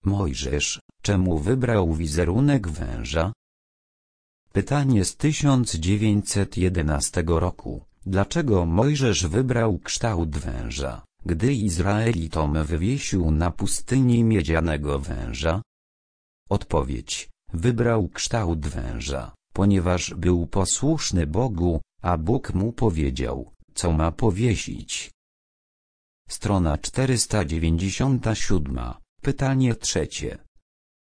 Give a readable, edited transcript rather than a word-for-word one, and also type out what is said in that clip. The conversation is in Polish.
Mojżesz, czemu wybrał wizerunek węża? Pytanie z 1911 roku. Dlaczego Mojżesz wybrał kształt węża, gdy Izraelitom wywiesił na pustyni miedzianego węża? Odpowiedź. Wybrał kształt węża, ponieważ był posłuszny Bogu, a Bóg mu powiedział, co ma powiesić. Strona 497. Pytanie trzecie.